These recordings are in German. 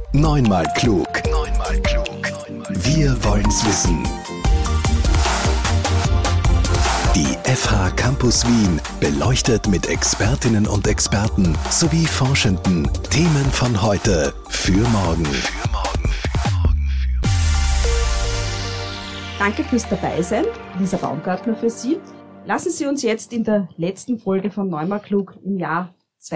Neunmal klug. Neunmal klug. Wir wollen's wissen. Die FH Campus Wien beleuchtet mit Expertinnen und Experten sowie Forschenden Themen von heute für morgen. Danke fürs Dabeisein, Lisa Baumgartner für Sie. Lassen Sie uns jetzt in der letzten Folge von Neunmal klug im Jahr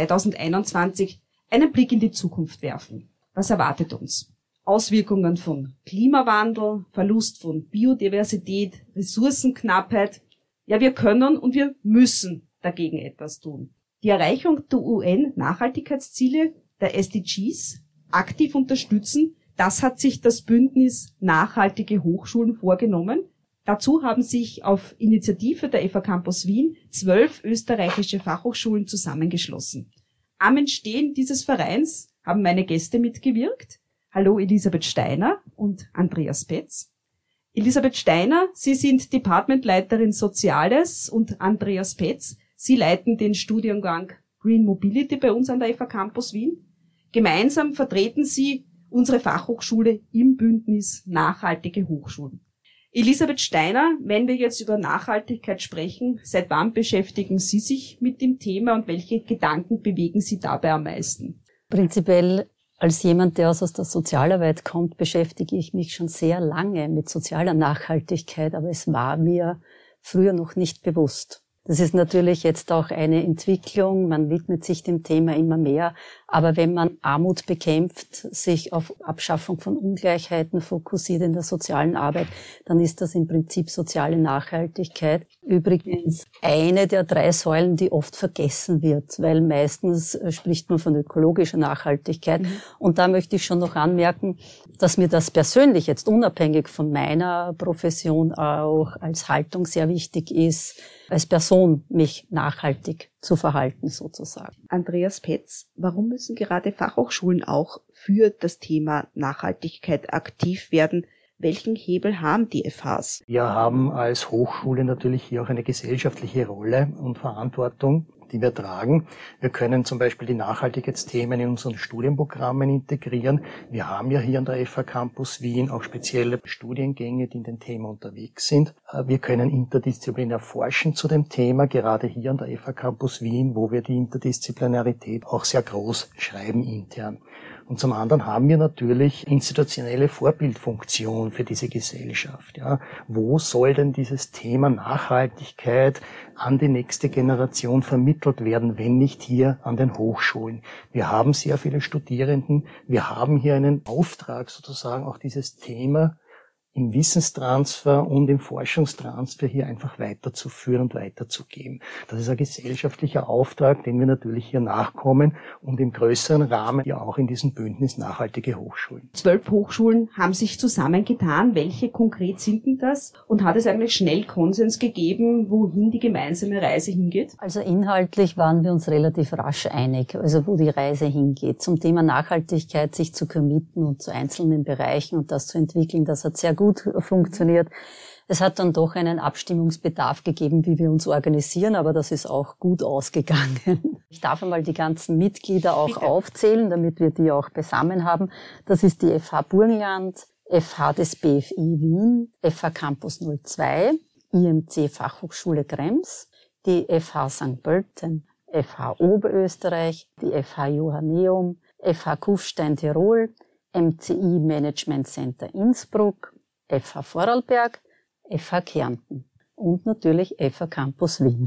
2021 einen Blick in die Zukunft werfen. Was erwartet uns? Auswirkungen von Klimawandel, Verlust von Biodiversität, Ressourcenknappheit. Ja, wir können und wir müssen dagegen etwas tun. Die Erreichung der UN-Nachhaltigkeitsziele, der SDGs, aktiv unterstützen, das hat sich das Bündnis Nachhaltige Hochschulen vorgenommen. Dazu haben sich auf Initiative der FH Campus Wien 12 österreichische Fachhochschulen zusammengeschlossen. Am Entstehen dieses Vereins haben meine Gäste mitgewirkt. Hallo Elisabeth Steiner und Andreas Petz. Elisabeth Steiner, Sie sind Departmentleiterin Soziales, und Andreas Petz, Sie leiten den Studiengang Green Mobility bei uns an der FH Campus Wien. Gemeinsam vertreten Sie unsere Fachhochschule im Bündnis Nachhaltige Hochschulen. Elisabeth Steiner, wenn wir jetzt über Nachhaltigkeit sprechen, seit wann beschäftigen Sie sich mit dem Thema und welche Gedanken bewegen Sie dabei am meisten? Prinzipiell als jemand, der aus der Sozialarbeit kommt, beschäftige ich mich schon sehr lange mit sozialer Nachhaltigkeit, aber es war mir früher noch nicht bewusst. Das ist natürlich jetzt auch eine Entwicklung, man widmet sich dem Thema immer mehr, aber wenn man Armut bekämpft, sich auf Abschaffung von Ungleichheiten fokussiert in der sozialen Arbeit, dann ist das im Prinzip soziale Nachhaltigkeit. Übrigens eine der 3 Säulen, die oft vergessen wird, weil meistens spricht man von ökologischer Nachhaltigkeit. Und da möchte ich schon noch anmerken, dass mir das persönlich jetzt unabhängig von meiner Profession auch als Haltung sehr wichtig ist, als Person mich nachhaltig zu verhalten sozusagen. Andreas Petz, warum müssen gerade Fachhochschulen auch für das Thema Nachhaltigkeit aktiv werden? Welchen Hebel haben die FHs? Wir haben als Hochschule natürlich hier auch eine gesellschaftliche Rolle und Verantwortung, die wir tragen. Wir können zum Beispiel die Nachhaltigkeitsthemen in unseren Studienprogrammen integrieren. Wir haben ja hier an der FH Campus Wien auch spezielle Studiengänge, die in dem Thema unterwegs sind. Wir können interdisziplinär forschen zu dem Thema, gerade hier an der FH Campus Wien, wo wir die Interdisziplinarität auch sehr groß schreiben intern. Und zum anderen haben wir natürlich institutionelle Vorbildfunktion für diese Gesellschaft. Ja, wo soll denn dieses Thema Nachhaltigkeit an die nächste Generation vermittelt werden, wenn nicht hier an den Hochschulen? Wir haben sehr viele Studierenden. Wir haben hier einen Auftrag, sozusagen auch dieses Thema im Wissenstransfer und im Forschungstransfer hier einfach weiterzuführen und weiterzugeben. Das ist ein gesellschaftlicher Auftrag, den wir natürlich hier nachkommen und im größeren Rahmen ja auch in diesem Bündnis Nachhaltige Hochschulen. 12 Hochschulen haben sich zusammengetan. Welche konkret sind denn das? Und hat es eigentlich schnell Konsens gegeben, wohin die gemeinsame Reise hingeht? Also inhaltlich waren wir uns relativ rasch einig, also wo die Reise hingeht. Zum Thema Nachhaltigkeit sich zu committen und zu einzelnen Bereichen und das zu entwickeln, das hat sehr gut funktioniert. Es hat dann doch einen Abstimmungsbedarf gegeben, wie wir uns organisieren, aber das ist auch gut ausgegangen. Ich darf einmal die ganzen Mitglieder auch aufzählen, damit wir die auch beisammen haben. Das ist die FH Burgenland, FH des BFI Wien, FH Campus 02, IMC Fachhochschule Krems, die FH St. Pölten, FH Oberösterreich, die FH Johanneum, FH Kufstein Tirol, MCI Management Center Innsbruck, FH Vorarlberg, FH Kärnten und natürlich FH Campus Wien.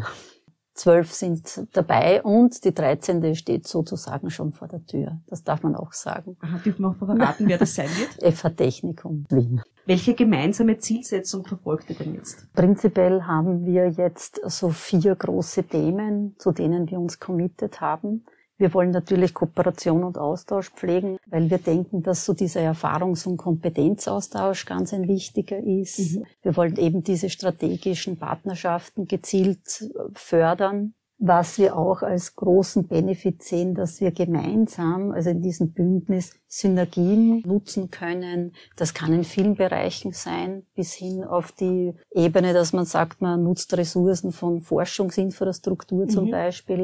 12 sind dabei und die 13. steht sozusagen schon vor der Tür. Das darf man auch sagen. Aha, dürfen wir auch verraten, wer das sein wird? FH Technikum Wien. Welche gemeinsame Zielsetzung verfolgt ihr denn jetzt? Prinzipiell haben wir jetzt so 4 große Themen, zu denen wir uns committed haben. Wir wollen natürlich Kooperation und Austausch pflegen, weil wir denken, dass so dieser Erfahrungs- und Kompetenzaustausch ganz ein wichtiger ist. Wir wollen eben diese strategischen Partnerschaften gezielt fördern. Was wir auch als großen Benefit sehen, dass wir gemeinsam, also in diesem Bündnis, Synergien nutzen können. Das kann in vielen Bereichen sein, bis hin auf die Ebene, dass man sagt, man nutzt Ressourcen von Forschungsinfrastruktur zum Beispiel.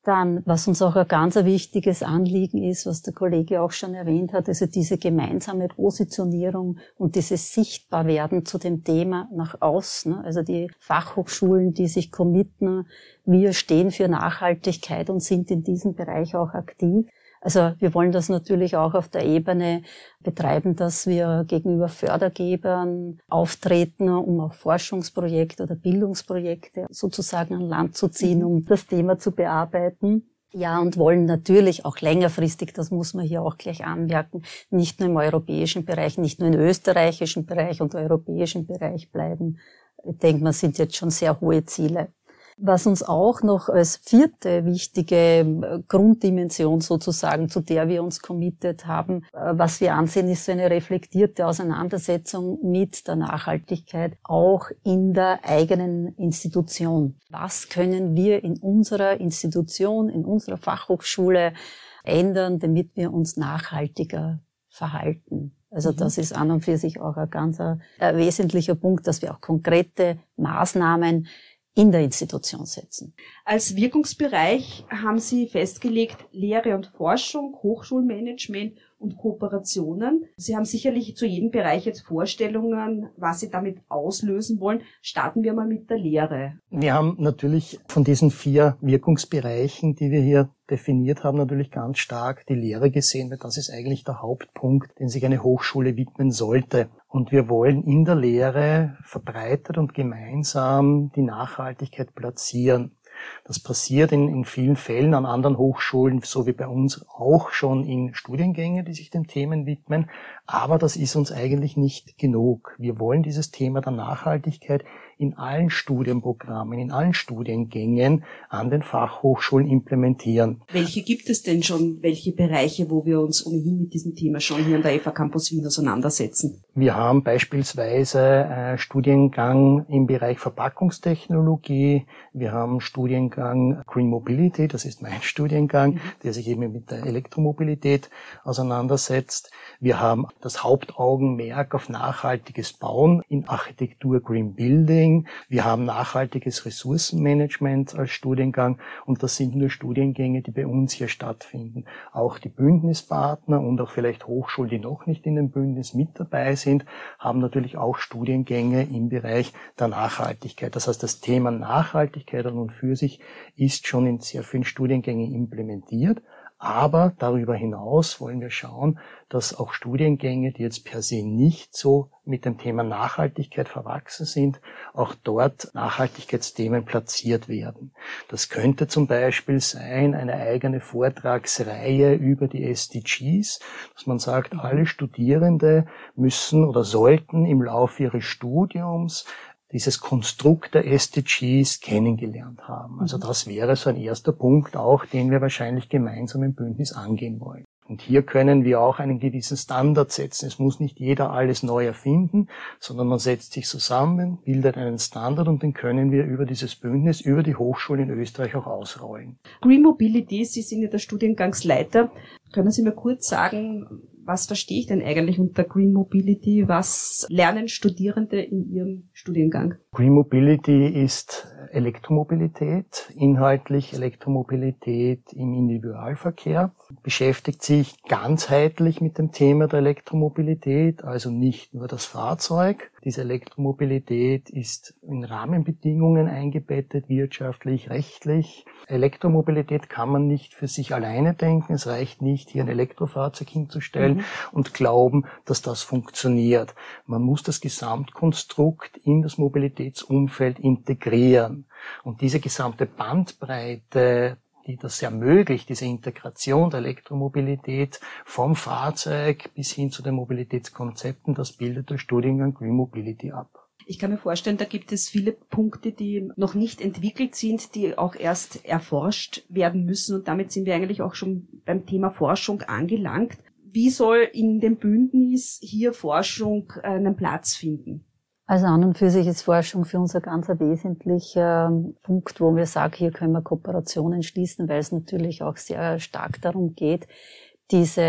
Dann, was uns auch ein ganz wichtiges Anliegen ist, was der Kollege auch schon erwähnt hat, also diese gemeinsame Positionierung und dieses Sichtbarwerden zu dem Thema nach außen. Also die Fachhochschulen, die sich committen, wir stehen für Nachhaltigkeit und sind in diesem Bereich auch aktiv. Also wir wollen das natürlich auch auf der Ebene betreiben, dass wir gegenüber Fördergebern auftreten, um auch Forschungsprojekte oder Bildungsprojekte sozusagen an Land zu ziehen, um das Thema zu bearbeiten. Ja, und wollen natürlich auch längerfristig, das muss man hier auch gleich anmerken, nicht nur im europäischen Bereich, nicht nur im österreichischen Bereich und europäischen Bereich bleiben. Ich denke, das sind jetzt schon sehr hohe Ziele. Was uns auch noch als vierte wichtige Grunddimension sozusagen, zu der wir uns committed haben, was wir ansehen, ist so eine reflektierte Auseinandersetzung mit der Nachhaltigkeit, auch in der eigenen Institution. Was können wir in unserer Institution, in unserer Fachhochschule ändern, damit wir uns nachhaltiger verhalten? Also das ist an und für sich auch ein ganz wesentlicher Punkt, dass wir auch konkrete Maßnahmen in der Institution setzen. Als Wirkungsbereich haben Sie festgelegt Lehre und Forschung, Hochschulmanagement und Kooperationen. Sie haben sicherlich zu jedem Bereich jetzt Vorstellungen, was Sie damit auslösen wollen. Starten wir mal mit der Lehre. Wir haben natürlich von diesen 4 Wirkungsbereichen, die wir hier definiert haben, natürlich ganz stark die Lehre gesehen, weil das ist eigentlich der Hauptpunkt, den sich eine Hochschule widmen sollte. Und wir wollen in der Lehre verbreitet und gemeinsam die Nachhaltigkeit platzieren. Das passiert in vielen Fällen an anderen Hochschulen, so wie bei uns auch schon in Studiengängen, die sich den Themen widmen. Aber das ist uns eigentlich nicht genug. Wir wollen dieses Thema der Nachhaltigkeit in allen Studienprogrammen, in allen Studiengängen an den Fachhochschulen implementieren. Welche gibt es denn schon? Welche Bereiche, wo wir uns ohnehin mit diesem Thema schon hier an der FH Campus Wien auseinandersetzen? Wir haben beispielsweise Studiengang im Bereich Verpackungstechnologie. Wir haben Studiengang Green Mobility, das ist mein Studiengang, der sich eben mit der Elektromobilität auseinandersetzt. Wir haben das Hauptaugenmerk auf nachhaltiges Bauen in Architektur Green Building. Wir haben nachhaltiges Ressourcenmanagement als Studiengang und das sind nur Studiengänge, die bei uns hier stattfinden. Auch die Bündnispartner und auch vielleicht Hochschulen, die noch nicht in dem Bündnis mit dabei sind, haben natürlich auch Studiengänge im Bereich der Nachhaltigkeit. Das heißt, das Thema Nachhaltigkeit an und für sich ist schon in sehr vielen Studiengängen implementiert. Aber darüber hinaus wollen wir schauen, dass auch Studiengänge, die jetzt per se nicht so mit dem Thema Nachhaltigkeit verwachsen sind, auch dort Nachhaltigkeitsthemen platziert werden. Das könnte zum Beispiel sein, eine eigene Vortragsreihe über die SDGs, dass man sagt, alle Studierende müssen oder sollten im Laufe ihres Studiums dieses Konstrukt der SDGs kennengelernt haben. Also das wäre so ein erster Punkt auch, den wir wahrscheinlich gemeinsam im Bündnis angehen wollen. Und hier können wir auch einen gewissen Standard setzen. Es muss nicht jeder alles neu erfinden, sondern man setzt sich zusammen, bildet einen Standard und den können wir über dieses Bündnis, über die Hochschulen in Österreich auch ausrollen. Green Mobility, Sie sind ja der Studiengangsleiter. Können Sie mir kurz sagen, was verstehe ich denn eigentlich unter Green Mobility? Was lernen Studierende in ihrem Studiengang? Green Mobility ist Elektromobilität, inhaltlich Elektromobilität im Individualverkehr, beschäftigt sich ganzheitlich mit dem Thema der Elektromobilität, also nicht nur das Fahrzeug. Diese Elektromobilität ist in Rahmenbedingungen eingebettet, wirtschaftlich, rechtlich. Elektromobilität kann man nicht für sich alleine denken. Es reicht nicht, hier ein Elektrofahrzeug hinzustellen und glauben, dass das funktioniert. Man muss das Gesamtkonstrukt in das Mobilitätsumfeld integrieren. Und diese gesamte Bandbreite, die das ermöglicht, diese Integration der Elektromobilität vom Fahrzeug bis hin zu den Mobilitätskonzepten, das bildet der Studiengang Green Mobility ab. Ich kann mir vorstellen, da gibt es viele Punkte, die noch nicht entwickelt sind, die auch erst erforscht werden müssen. Und damit sind wir eigentlich auch schon beim Thema Forschung angelangt. Wie soll in dem Bündnis hier Forschung einen Platz finden? Also an und für sich ist Forschung für uns ein ganz wesentlicher Punkt, wo wir sagen, hier können wir Kooperationen schließen, weil es natürlich auch sehr stark darum geht, diese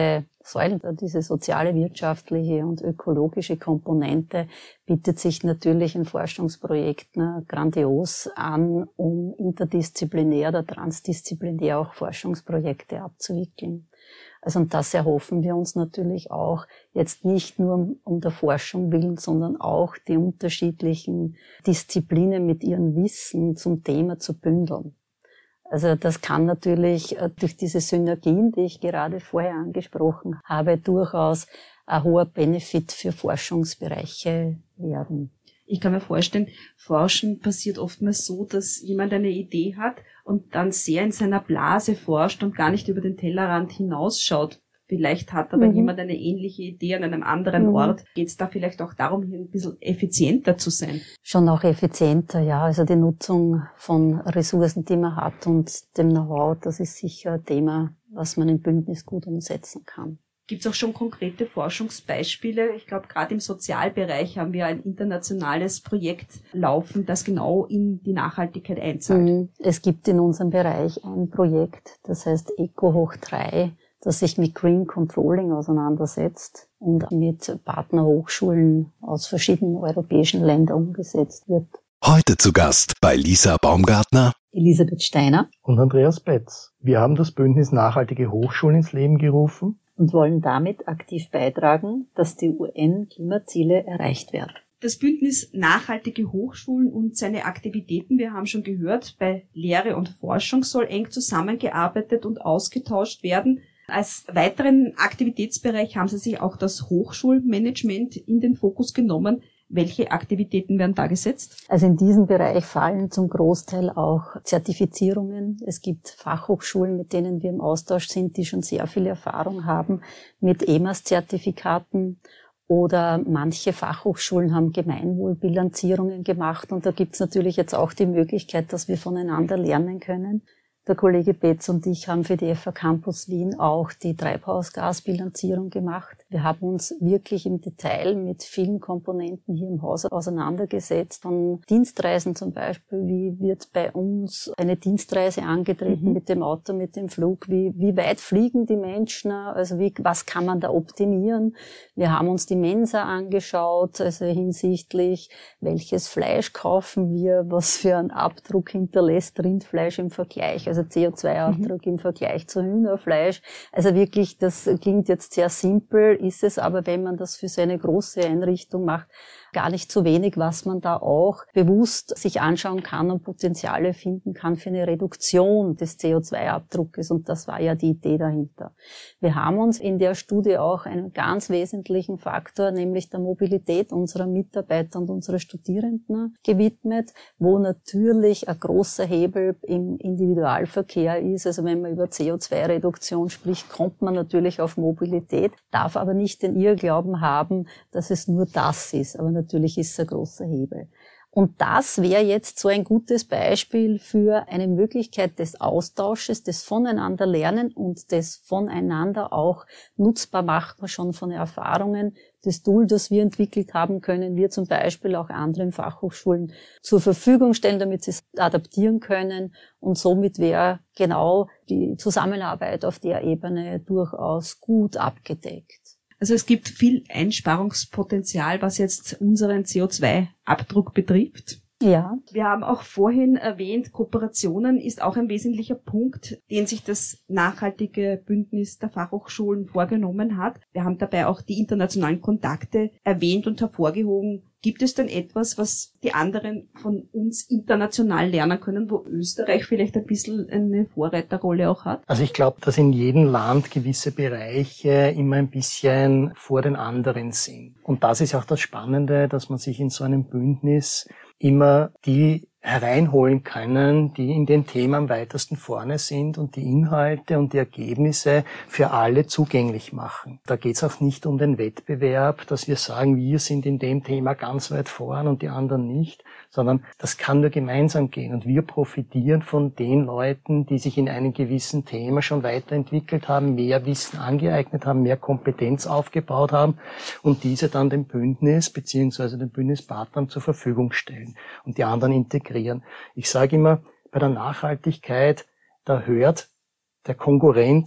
Säulen. Diese soziale, wirtschaftliche und ökologische Komponente bietet sich natürlich in Forschungsprojekten grandios an, um interdisziplinär oder transdisziplinär auch Forschungsprojekte abzuwickeln. Also und das erhoffen wir uns natürlich auch jetzt nicht nur um der Forschung willen, sondern auch die unterschiedlichen Disziplinen mit ihrem Wissen zum Thema zu bündeln. Also das kann natürlich durch diese Synergien, die ich gerade vorher angesprochen habe, durchaus ein hoher Benefit für Forschungsbereiche werden. Ich kann mir vorstellen, Forschen passiert oftmals so, dass jemand eine Idee hat und dann sehr in seiner Blase forscht und gar nicht über den Tellerrand hinausschaut. Vielleicht hat aber jemand eine ähnliche Idee an einem anderen Ort. Geht es da vielleicht auch darum, hier ein bisschen effizienter zu sein? Schon auch effizienter, ja. Also die Nutzung von Ressourcen, die man hat und dem Know-how, das ist sicher ein Thema, was man im Bündnis gut umsetzen kann. Gibt es auch schon konkrete Forschungsbeispiele? Ich glaube, gerade im Sozialbereich haben wir ein internationales Projekt laufen, das genau in die Nachhaltigkeit einzahlt. Es gibt in unserem Bereich ein Projekt, das heißt ECO-3, das sich mit Green Controlling auseinandersetzt und mit Partnerhochschulen aus verschiedenen europäischen Ländern umgesetzt wird. Heute zu Gast bei Lisa Baumgartner, Elisabeth Steiner und Andreas Betz. Wir haben das Bündnis Nachhaltige Hochschulen ins Leben gerufen und wollen damit aktiv beitragen, dass die UN-Klimaziele erreicht werden. Das Bündnis Nachhaltige Hochschulen und seine Aktivitäten, wir haben schon gehört, bei Lehre und Forschung soll eng zusammengearbeitet und ausgetauscht werden. Als weiteren Aktivitätsbereich haben Sie sich auch das Hochschulmanagement in den Fokus genommen. Welche Aktivitäten werden da gesetzt? Also in diesem Bereich fallen zum Großteil auch Zertifizierungen. Es gibt Fachhochschulen, mit denen wir im Austausch sind, die schon sehr viel Erfahrung haben mit EMAS-Zertifikaten. Oder manche Fachhochschulen haben Gemeinwohlbilanzierungen gemacht. Und da gibt's natürlich jetzt auch die Möglichkeit, dass wir voneinander lernen können. Der Kollege Betz und ich haben für die FH Campus Wien auch die Treibhausgasbilanzierung gemacht. Wir haben uns wirklich im Detail mit vielen Komponenten hier im Haus auseinandergesetzt. Von Dienstreisen zum Beispiel, wie wird bei uns eine Dienstreise angetreten mit dem Auto, mit dem Flug, wie weit fliegen die Menschen, also was kann man da optimieren. Wir haben uns die Mensa angeschaut, also hinsichtlich, welches Fleisch kaufen wir, was für einen Abdruck hinterlässt Rindfleisch im Vergleich, also CO2-Abdruck im Vergleich zu Hühnerfleisch. Also wirklich, das klingt jetzt sehr simpel, ist es aber, wenn man das für so eine große Einrichtung macht, gar nicht zu wenig, was man da auch bewusst sich anschauen kann und Potenziale finden kann für eine Reduktion des CO2-Abdruckes. Und das war ja die Idee dahinter. Wir haben uns in der Studie auch einen ganz wesentlichen Faktor, nämlich der Mobilität unserer Mitarbeiter und unserer Studierenden gewidmet, wo natürlich ein großer Hebel im Individualverkehr ist. Also wenn man über CO2-Reduktion spricht, kommt man natürlich auf Mobilität, darf aber nicht den Irrglauben haben, dass es nur das ist. Aber natürlich ist es ein großer Hebel. Und das wäre jetzt so ein gutes Beispiel für eine Möglichkeit des Austausches, des Voneinander-Lernen und des Voneinander auch nutzbar machen, schon von Erfahrungen. Das Tool, das wir entwickelt haben, können wir zum Beispiel auch anderen Fachhochschulen zur Verfügung stellen, damit sie es adaptieren können. Und somit wäre genau die Zusammenarbeit auf der Ebene durchaus gut abgedeckt. Also es gibt viel Einsparungspotenzial, was jetzt unseren CO2-Abdruck betrifft. Ja. Wir haben auch vorhin erwähnt, Kooperationen ist auch ein wesentlicher Punkt, den sich das nachhaltige Bündnis der Fachhochschulen vorgenommen hat. Wir haben dabei auch die internationalen Kontakte erwähnt und hervorgehoben. Gibt es denn etwas, was die anderen von uns international lernen können, wo Österreich vielleicht ein bisschen eine Vorreiterrolle auch hat? Also ich glaube, dass in jedem Land gewisse Bereiche immer ein bisschen vor den anderen sind. Und das ist auch das Spannende, dass man sich in so einem Bündnis immer die hereinholen können, die in dem Thema am weitesten vorne sind und die Inhalte und die Ergebnisse für alle zugänglich machen. Da geht es auch nicht um den Wettbewerb, dass wir sagen, wir sind in dem Thema ganz weit vorn und die anderen nicht, sondern das kann nur gemeinsam gehen. Und wir profitieren von den Leuten, die sich in einem gewissen Thema schon weiterentwickelt haben, mehr Wissen angeeignet haben, mehr Kompetenz aufgebaut haben und diese dann dem Bündnis bzw. den Bündnispartnern zur Verfügung stellen und die anderen integrieren. Ich sage immer, bei der Nachhaltigkeit, da hört der Konkurrenz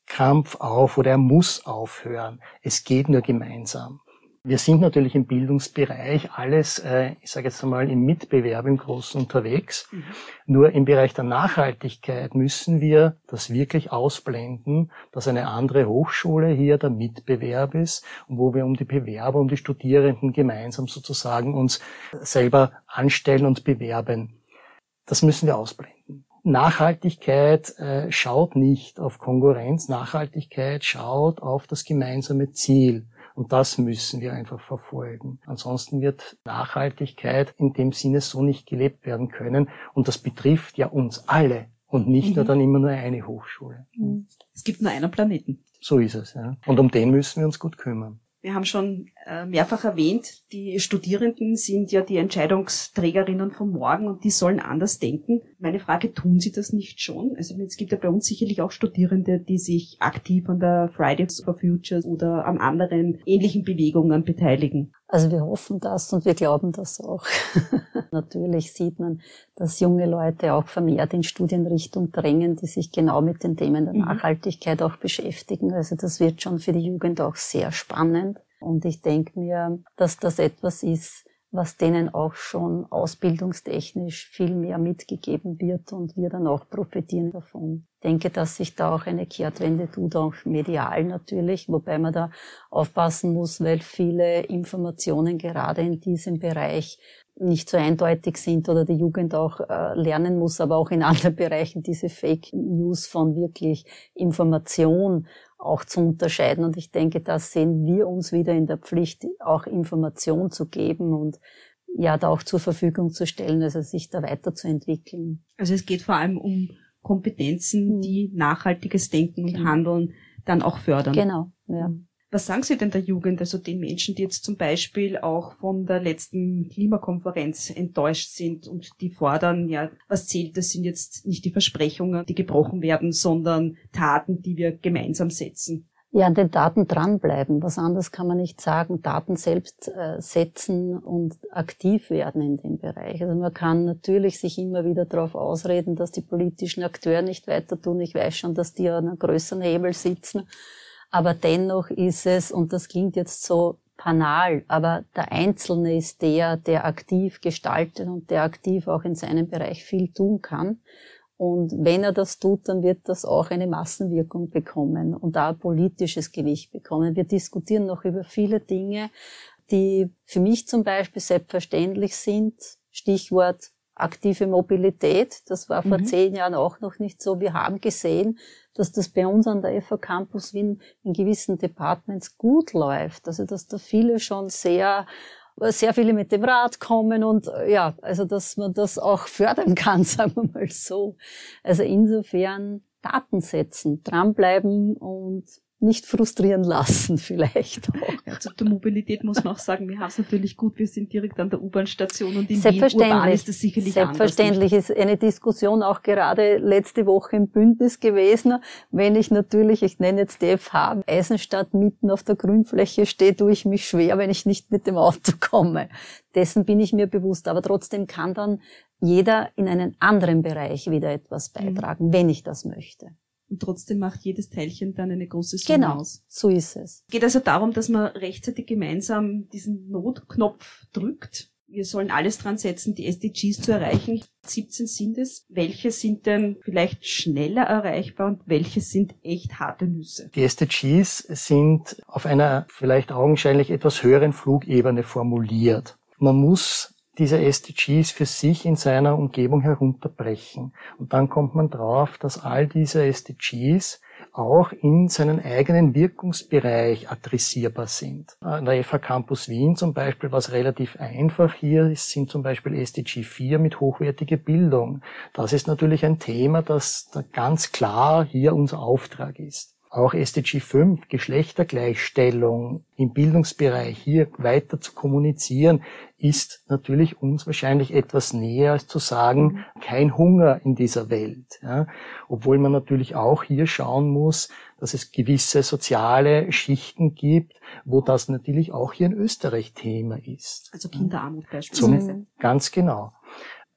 Krampf auf oder er muss aufhören. Es geht nur gemeinsam. Wir sind natürlich im Bildungsbereich alles, ich sage jetzt einmal, im Mitbewerb im Großen unterwegs. Nur im Bereich der Nachhaltigkeit müssen wir das wirklich ausblenden, dass eine andere Hochschule hier der Mitbewerb ist und wo wir um die Bewerber, um die Studierenden gemeinsam sozusagen uns selber anstellen und bewerben. Das müssen wir ausblenden. Nachhaltigkeit schaut nicht auf Konkurrenz, Nachhaltigkeit schaut auf das gemeinsame Ziel. Und das müssen wir einfach verfolgen. Ansonsten wird Nachhaltigkeit in dem Sinne so nicht gelebt werden können. Und das betrifft ja uns alle und nicht nur dann immer nur eine Hochschule. Es gibt nur einen Planeten. So ist es, ja. Und um den müssen wir uns gut kümmern. Wir haben schon mehrfach erwähnt, die Studierenden sind ja die Entscheidungsträgerinnen von morgen und die sollen anders denken. Meine Frage, tun sie das nicht schon? Also es gibt ja bei uns sicherlich auch Studierende, die sich aktiv an der Fridays for Future oder an anderen ähnlichen Bewegungen beteiligen. Also wir hoffen das und wir glauben das auch. Natürlich sieht man, dass junge Leute auch vermehrt in Studienrichtung drängen, die sich genau mit den Themen der Nachhaltigkeit auch beschäftigen. Also das wird schon für die Jugend auch sehr spannend. Und ich denke mir, dass das etwas ist, was denen auch schon ausbildungstechnisch viel mehr mitgegeben wird und wir dann auch profitieren davon. Ich denke, dass sich da auch eine Kehrtwende tut, auch medial natürlich, wobei man da aufpassen muss, weil viele Informationen gerade in diesem Bereich nicht so eindeutig sind oder die Jugend auch lernen muss, aber auch in anderen Bereichen diese Fake News von wirklich Information auch zu unterscheiden. Und ich denke, da sehen wir uns wieder in der Pflicht, auch Information zu geben und ja, da auch zur Verfügung zu stellen, also sich da weiterzuentwickeln. Also es geht vor allem um Kompetenzen, die nachhaltiges Denken und Handeln dann auch fördern. Genau, ja. Was sagen Sie denn der Jugend, also den Menschen, die jetzt zum Beispiel auch von der letzten Klimakonferenz enttäuscht sind und die fordern, ja, was zählt, das sind jetzt nicht die Versprechungen, die gebrochen werden, sondern Taten, die wir gemeinsam setzen? Ja, an den Daten dranbleiben. Was anderes kann man nicht sagen. Daten selbst setzen und aktiv werden in dem Bereich. Also man kann natürlich sich immer wieder darauf ausreden, dass die politischen Akteure nicht weiter tun. Ich weiß schon, dass die an einem größeren Hebel sitzen. Aber dennoch ist es, und das klingt jetzt so banal, aber der Einzelne ist der aktiv gestaltet und der aktiv auch in seinem Bereich viel tun kann. Und wenn er das tut, dann wird das auch eine Massenwirkung bekommen und auch politisches Gewicht bekommen. Wir diskutieren noch über viele Dinge, die für mich zum Beispiel selbstverständlich sind. Stichwort aktive Mobilität. Das war vor 10 Jahren auch noch nicht so. Wir haben gesehen, dass das bei uns an der FH Campus Wien in gewissen Departments gut läuft. Also, dass da viele schon sehr viele mit dem Rad kommen und ja, also, dass man das auch fördern kann, sagen wir mal so. Also insofern Daten setzen, dranbleiben und nicht frustrieren lassen vielleicht auch. Ja, zu der Mobilität muss man auch sagen, wir haben es natürlich gut, wir sind direkt an der U-Bahn-Station und in Wien urban ist das sicherlich Selbstverständlich ist eine Diskussion auch gerade letzte Woche im Bündnis gewesen. Wenn ich natürlich, ich nenne jetzt die FH, Eisenstadt mitten auf der Grünfläche stehe, tue ich mich schwer, wenn ich nicht mit dem Auto komme. Dessen bin ich mir bewusst, aber trotzdem kann dann jeder in einen anderen Bereich wieder etwas beitragen, wenn ich das möchte. Und trotzdem macht jedes Teilchen dann eine große Summe aus. Genau, so ist es. Es geht also darum, dass man rechtzeitig gemeinsam diesen Notknopf drückt. Wir sollen alles dran setzen, die SDGs zu erreichen. 17 sind es. Welche sind denn vielleicht schneller erreichbar und welche sind echt harte Nüsse? Die SDGs sind auf einer vielleicht augenscheinlich etwas höheren Flugebene formuliert. Man muss diese SDGs für sich in seiner Umgebung herunterbrechen. Und dann kommt man drauf, dass all diese SDGs auch in seinen eigenen Wirkungsbereich adressierbar sind. An der FH Campus Wien zum Beispiel, was relativ einfach hier ist, sind zum Beispiel SDG 4 mit hochwertige Bildung. Das ist natürlich ein Thema, das ganz klar hier unser Auftrag ist. Auch SDG 5, Geschlechtergleichstellung im Bildungsbereich hier weiter zu kommunizieren, ist natürlich uns wahrscheinlich etwas näher als zu sagen, kein Hunger in dieser Welt. Ja. Obwohl man natürlich auch hier schauen muss, dass es gewisse soziale Schichten gibt, wo das natürlich auch hier in Österreich Thema ist. Also Kinderarmut beispielsweise. Ganz genau.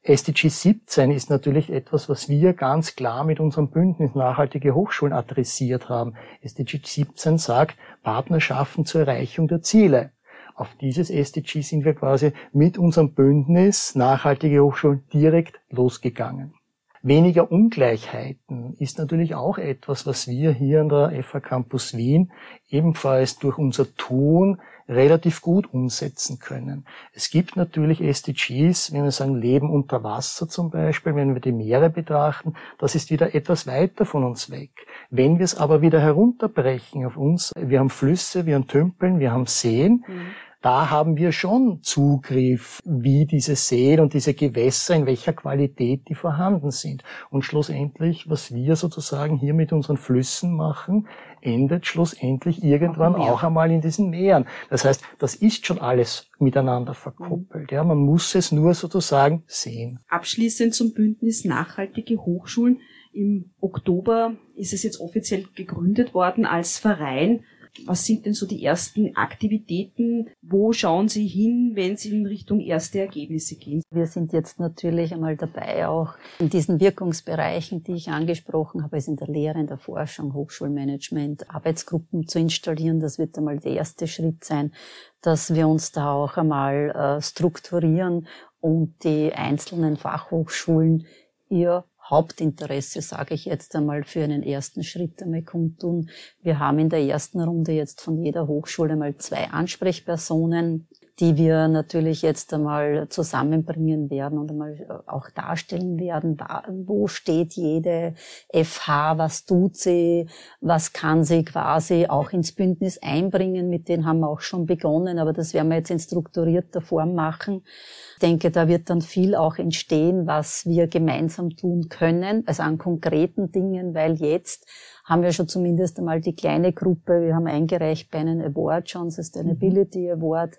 SDG 17 ist natürlich etwas, was wir ganz klar mit unserem Bündnis Nachhaltige Hochschulen adressiert haben. SDG 17 sagt Partnerschaften zur Erreichung der Ziele. Auf dieses SDG sind wir quasi mit unserem Bündnis Nachhaltige Hochschulen direkt losgegangen. Weniger Ungleichheiten ist natürlich auch etwas, was wir hier an der FH Campus Wien ebenfalls durch unser Tun relativ gut umsetzen können. Es gibt natürlich SDGs, wenn wir sagen Leben unter Wasser zum Beispiel, wenn wir die Meere betrachten, das ist wieder etwas weiter von uns weg. Wenn wir es aber wieder herunterbrechen auf uns, wir haben Flüsse, wir haben Tümpeln, wir haben Seen, da haben wir schon Zugriff, wie diese Seen und diese Gewässer, in welcher Qualität die vorhanden sind. Und schlussendlich, was wir sozusagen hier mit unseren Flüssen machen, endet schlussendlich irgendwann auch einmal in diesen Meeren. Das heißt, das ist schon alles miteinander verkoppelt. Ja, man muss es nur sozusagen sehen. Abschließend zum Bündnis Nachhaltige Hochschulen. Im Oktober ist es jetzt offiziell gegründet worden als Verein. Was sind denn so die ersten Aktivitäten? Wo schauen Sie hin, wenn Sie in Richtung erste Ergebnisse gehen? Wir sind jetzt natürlich einmal dabei, auch in diesen Wirkungsbereichen, die ich angesprochen habe, also in der Lehre, in der Forschung, Hochschulmanagement, Arbeitsgruppen zu installieren. Das wird einmal der erste Schritt sein, dass wir uns da auch einmal strukturieren und die einzelnen Fachhochschulen ihr Hauptinteresse, sage ich jetzt einmal, für einen ersten Schritt einmal kundtun. Wir haben in der ersten Runde jetzt von jeder Hochschule mal 2 Ansprechpersonen, die wir natürlich jetzt einmal zusammenbringen werden und einmal auch darstellen werden, wo steht jede FH, was tut sie, was kann sie quasi auch ins Bündnis einbringen. Mit denen haben wir auch schon begonnen, aber das werden wir jetzt in strukturierter Form machen. Ich denke, da wird dann viel auch entstehen, was wir gemeinsam tun können, also an konkreten Dingen, weil jetzt haben wir schon zumindest einmal die kleine Gruppe. Wir haben eingereicht bei einem Award, schon Sustainability Award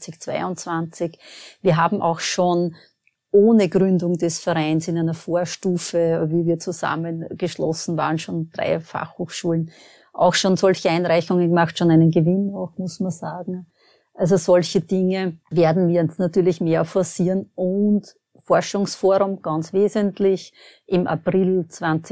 2022. Wir haben auch schon ohne Gründung des Vereins in einer Vorstufe, wie wir zusammengeschlossen waren, schon 3 Fachhochschulen, auch schon solche Einreichungen gemacht, schon einen Gewinn auch, muss man sagen. Also solche Dinge werden wir uns natürlich mehr forcieren und Forschungsforum ganz wesentlich im April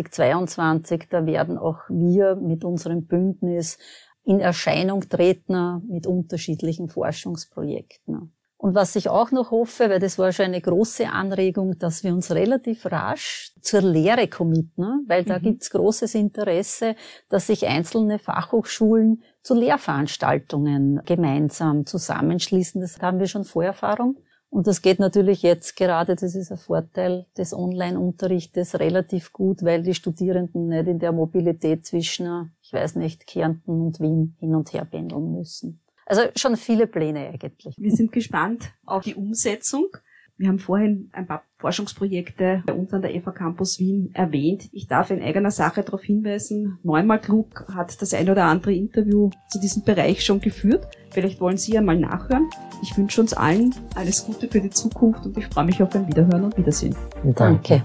2022. Da werden auch wir mit unserem Bündnis in Erscheinung treten mit unterschiedlichen Forschungsprojekten. Und was ich auch noch hoffe, weil das war schon eine große Anregung, dass wir uns relativ rasch zur Lehre committen, weil da gibt's großes Interesse, dass sich einzelne Fachhochschulen zu Lehrveranstaltungen gemeinsam zusammenschließen. Das haben wir schon Vorerfahrung. Und das geht natürlich jetzt gerade, das ist ein Vorteil des Online-Unterrichtes, relativ gut, weil die Studierenden nicht in der Mobilität zwischen, ich weiß nicht, Kärnten und Wien hin und her pendeln müssen. Also schon viele Pläne eigentlich. Wir sind gespannt auf die Umsetzung. Wir haben vorhin ein paar Forschungsprojekte bei uns an der FH Campus Wien erwähnt. Ich darf in eigener Sache darauf hinweisen, Neunmal Klug hat das ein oder andere Interview zu diesem Bereich schon geführt. Vielleicht wollen Sie ja mal nachhören. Ich wünsche uns allen alles Gute für die Zukunft und ich freue mich auf ein Wiederhören und Wiedersehen. Danke.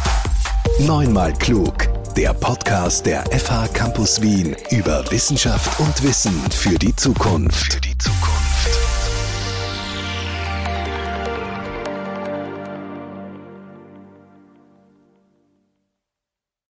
Neunmal Klug, der Podcast der FH Campus Wien über Wissenschaft und Wissen für die Zukunft.